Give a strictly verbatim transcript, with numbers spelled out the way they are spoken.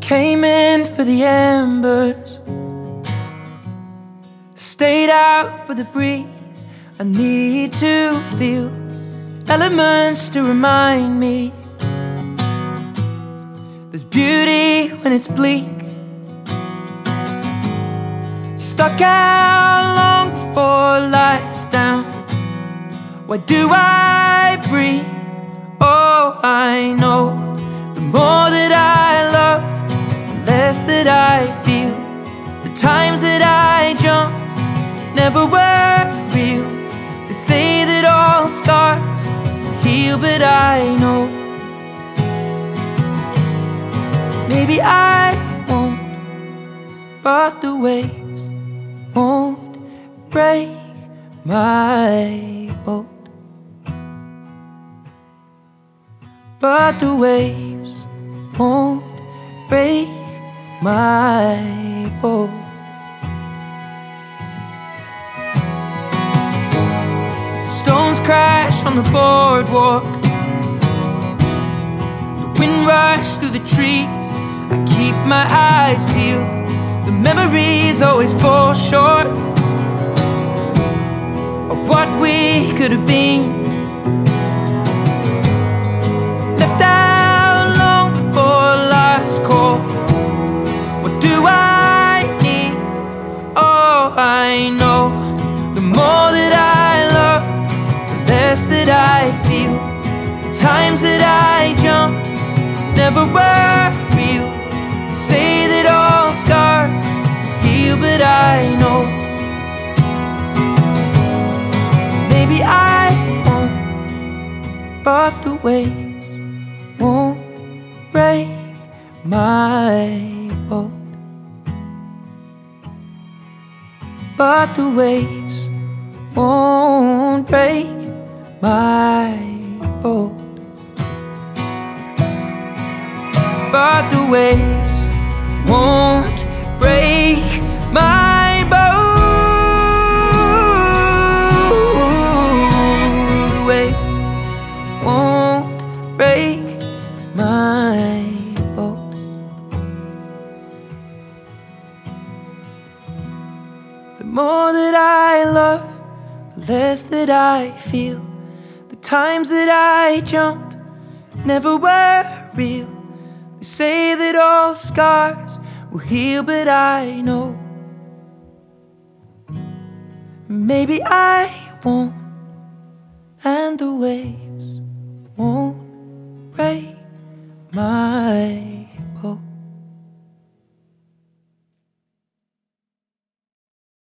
Came in for the embers, stayed out for the breeze. I need to feel elements to remind me there's beauty when it's bleak. Stuck out long before lights down. Why do I breathe? Oh, I know the more that I love, the less that I feel. The times that I jumped never were real. They say that all scars heal, but I know maybe I won't, but the waves won't break my boat. But the waves won't break my boat. Stones crash on the boardwalk, the wind rushes through the trees. I keep my eyes peeled, the memories always fall short of what we could have been. Left out long before last call. What do I need? Oh, I know the more that I love, the less that I feel. The times that I jumped never were real. They say that all scars heal, but I know maybe I won't, but the waves won't break my boat. But the waves won't break my boat. But the waves won't break my boat. The waves won't break my boat. The more that I love, the less that I feel. The times that I jumped never were real. They say that all scars will heal, but I know maybe I won't, and the waves won't break my